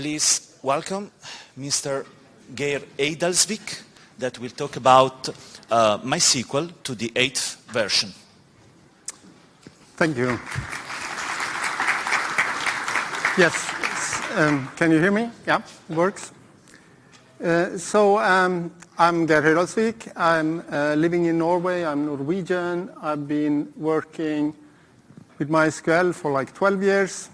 Please welcome Mr. Geir Eidalsvik that will talk about MySQL to the 8th version. Thank you. Yes, can you hear me? Yeah, it works. I'm Geir Eidalsvik. I'm living in Norway. I'm Norwegian. I've been working with MySQL for like 12 years.